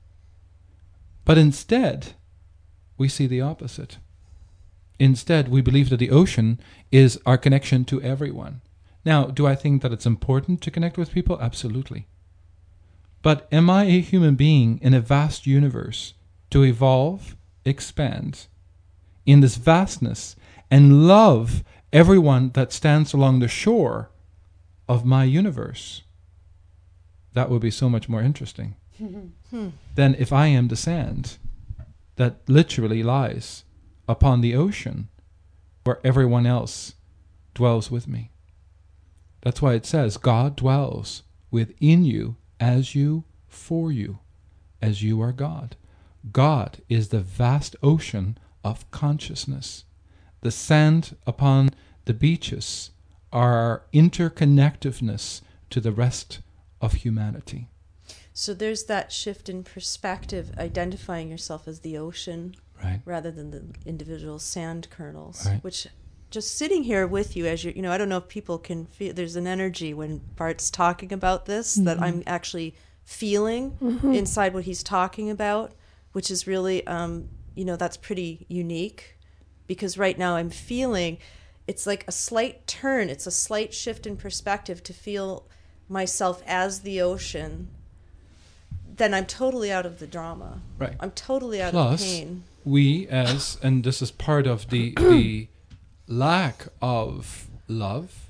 But instead, we see the opposite. Instead, we believe that the ocean is our connection to everyone. Now, do I think that it's important to connect with people? Absolutely. But am I a human being in a vast universe to evolve, expand in this vastness and love everyone that stands along the shore of my universe? That would be so much more interesting than if I am the sand that literally lies upon the ocean where everyone else dwells with me. That's why it says God dwells within you, as you, for you, as you are God. God is the vast ocean of consciousness. The sand upon the beaches are our interconnectiveness to the rest of humanity. So there's that shift in perspective, identifying yourself as the ocean, right, rather than the individual sand kernels, right, which just sitting here with you as I don't know if people can feel, there's an energy when Bart's talking about this that I'm actually feeling inside what he's talking about, which is really, that's pretty unique, because right now I'm feeling it's like a slight turn. It's a slight shift in perspective to feel myself as the ocean. Then I'm totally out of the drama. right. I'm totally out Plus, of pain. we and this is part of the lack of love,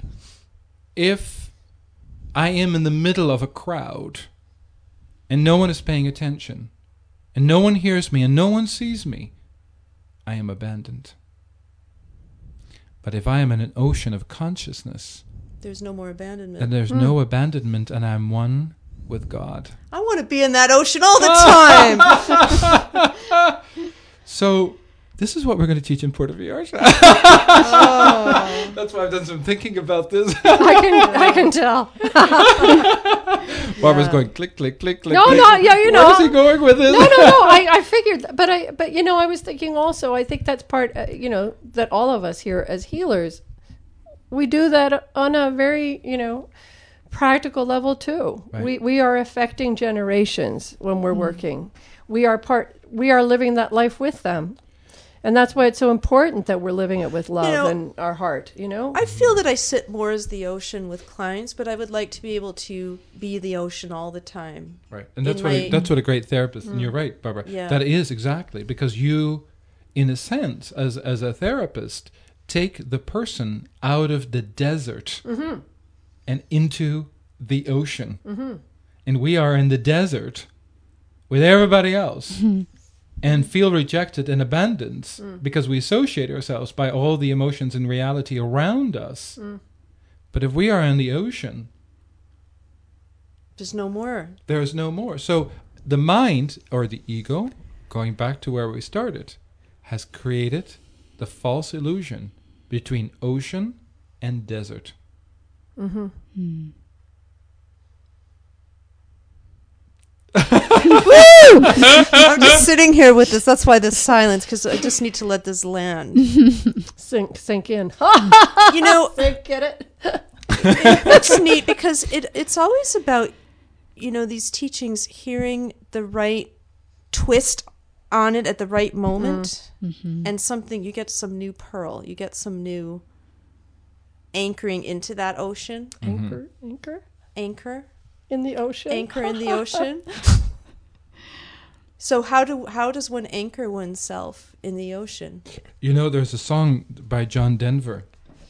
if I am in the middle of a crowd and no one is paying attention and no one hears me and no one sees me, I am abandoned. But if I am in an ocean of consciousness, There's no more abandonment. then there's no abandonment, and I'm one with God. I want to be in that ocean all the time. So this is what we're going to teach in Puerto Vallarta. That's why I've done some thinking about this. I can tell. Barbara's going click, click, click, click. No, click. no, yeah, you know. Where's he going with this? No. I figured, but I was thinking also. I think that's part. That all of us here as healers, we do that on a very practical level too. Right. We are affecting generations when we're working. We are living that life with them. And that's why it's so important that we're living it with love and our heart, I feel that I sit more as the ocean with clients, but I would like to be able to be the ocean all the time. Right. And that's what a great therapist, and you're right, Barbara. Yeah. That is exactly, because you, in a sense, as a therapist, take the person out of the desert and into the ocean. And we are in the desert with everybody else. And feel rejected and abandoned because we associate ourselves by all the emotions and reality around us. But if we are in the ocean, There's no more. there is no more. So the mind, or the ego, going back to where we started, has created the false illusion between ocean and desert. Mm-hmm. Hmm. I'm just sitting here with this. That's why this silence, because I just need to let this land. Sink in. You know, Get it? it's neat because it's always about, you know, these teachings, hearing the right twist on it at the right moment, Mm-hmm. and something, you get some new pearl, you get some new anchoring into that ocean. Mhm. Anchor In the ocean. Anchor in the ocean. So how does one anchor oneself in the ocean? You know, there's a song by John Denver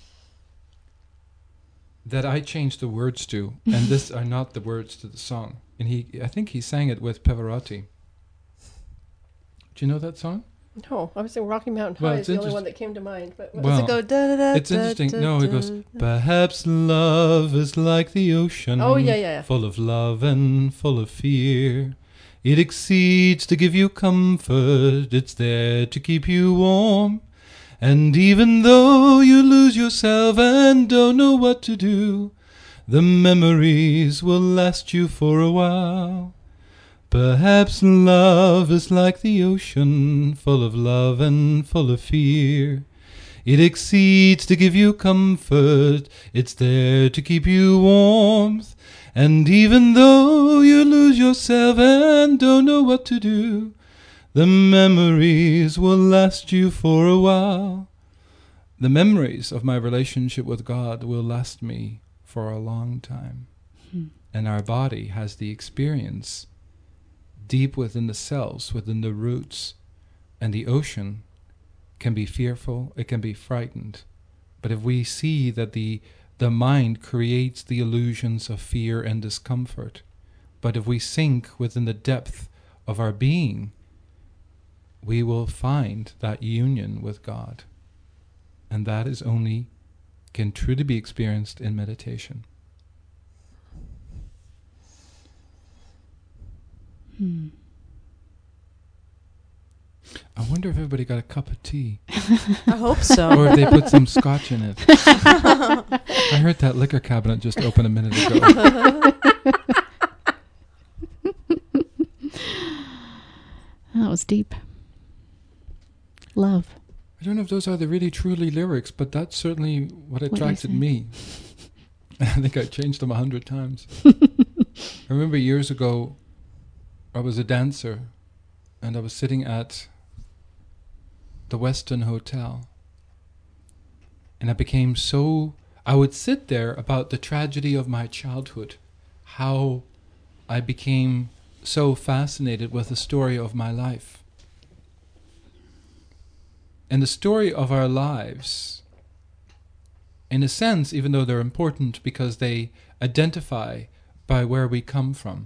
that I changed the words to, and this are not the words to the song. And I think he sang it with Pavarotti. Do you know that song? No, I was saying Rocky Mountain High Well, is it's the only interest- one that came to mind. But what Well, Does it go da da da? It's interesting. No, it goes, perhaps love is like the ocean. Oh, yeah. Full of love and full of fear. It exceeds to give you comfort. It's there to keep you warm. And even though you lose yourself and don't know what to do, the memories will last you for a while. Perhaps love is like the ocean, full of love and full of fear. It exceeds to give you comfort. It's there to keep you warmth. And even though you lose yourself and don't know what to do, the memories will last you for a while. The memories of my relationship with God will last me for a long time. And our body has the experience deep within the cells, within the roots. And the ocean can be fearful, it can be frightened. But if we see that the mind creates the illusions of fear and discomfort, but if we sink within the depth of our being, we will find that union with God. And that is can truly be experienced in meditation. I wonder if everybody got a cup of tea. I hope so. Or if they put some scotch in it. I heard that liquor cabinet just open a minute ago. That was deep. Love. I don't know if those are the really truly lyrics, but that's certainly what attracted me. I think I changed them 100 times. I remember years ago, I was a dancer, and I was sitting at the Westin Hotel. And I would sit there about the tragedy of my childhood, how I became so fascinated with the story of my life. And the story of our lives, in a sense, even though they're important because they identify by where we come from.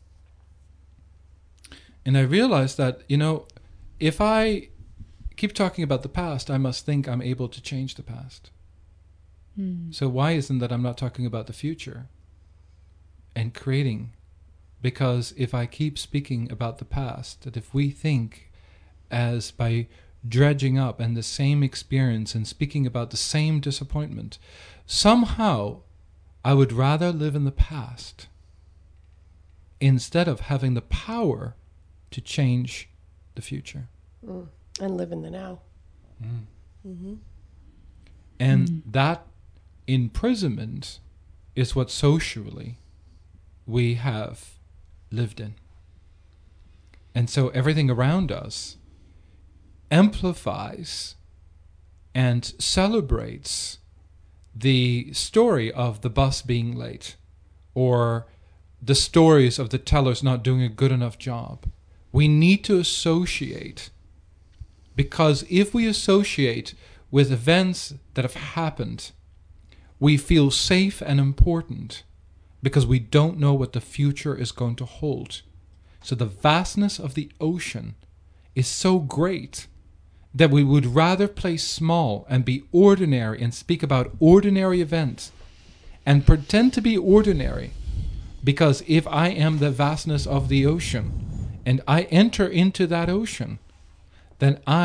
And I realized that, if I keep talking about the past, I must think I'm able to change the past. So why isn't that I'm not talking about the future and creating? Because if I keep speaking about the past, that if we think as by dredging up and the same experience and speaking about the same disappointment, somehow I would rather live in the past instead of having the power to change the future. And live in the now. Mm-hmm. And that imprisonment is what socially we have lived in. And so everything around us amplifies and celebrates the story of the bus being late, or the stories of the tellers not doing a good enough job. We need to associate, because if we associate with events that have happened, we feel safe and important because we don't know what the future is going to hold. So the vastness of the ocean is so great that we would rather play small and be ordinary and speak about ordinary events and pretend to be ordinary, because if I am the vastness of the ocean and I enter into that ocean, then I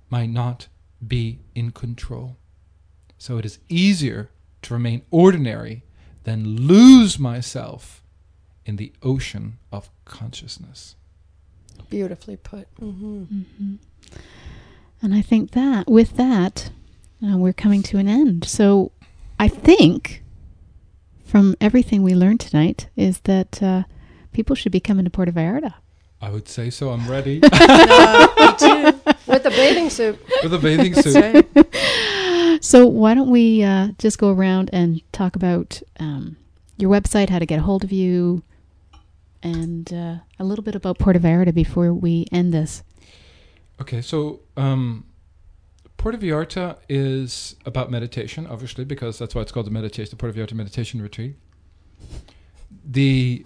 might not be in control. So it is easier to remain ordinary than lose myself in the ocean of consciousness. Beautifully put. And I think that with that, we're coming to an end. So I think from everything we learned tonight is that people should be coming to Puerto Vallarta. I would say so. I'm ready. Me too. With a bathing suit. With a bathing That's suit. right. So why don't we just go around and talk about your website, how to get a hold of you, and a little bit about Puerto Vallarta before we end this. Okay, so Puerto Vallarta is about meditation, obviously, because that's why it's called the Puerto Vallarta Meditation Retreat. The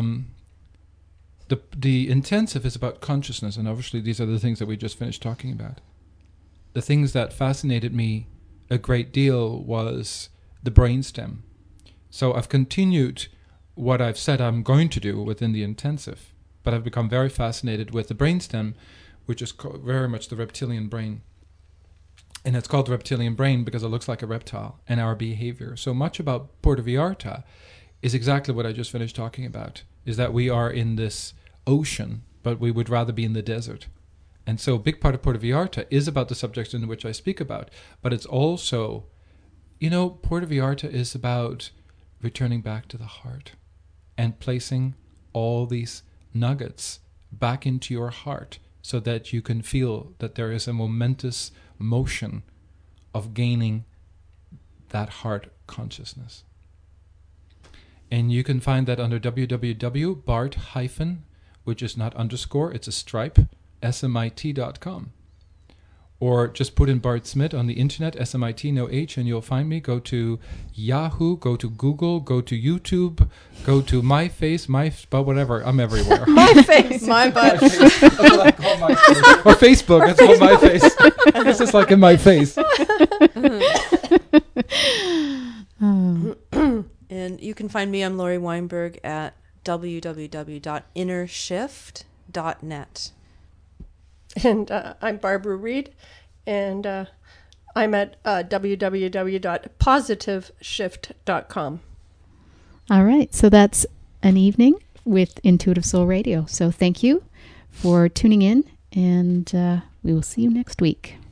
intensive is about consciousness, and obviously these are the things that we just finished talking about. The things that fascinated me a great deal was the brainstem. So I've continued what I've said I'm going to do within the intensive, but I've become very fascinated with the brainstem, which is very much the reptilian brain. And it's called the reptilian brain because it looks like a reptile and our behavior. So much about Puerto Vallarta is exactly what I just finished talking about, is that we are in this ocean, but we would rather be in the desert. And so a big part of Puerto Vallarta is about the subjects in which I speak about, but it's also, Puerto Vallarta is about returning back to the heart and placing all these nuggets back into your heart so that you can feel that there is a momentous motion of gaining that heart consciousness. And you can find that under www.bart- which is not underscore, it's a stripe, smit.com. Or just put in Bart Smit on the internet, SMIT, no H, and you'll find me. Go to Yahoo, go to Google, go to YouTube, go to MyFace, whatever. I'm everywhere. My face. My butt. That's what I call my face. Or Facebook, that's called my face. It's just like in my face. And you can find me, I'm Lori Weinberg, at www.innershift.net. And I'm Barbara Reed, and I'm at www.positiveshift.com. All right. So that's an evening with Intuitive Soul Radio. So thank you for tuning in, and we will see you next week.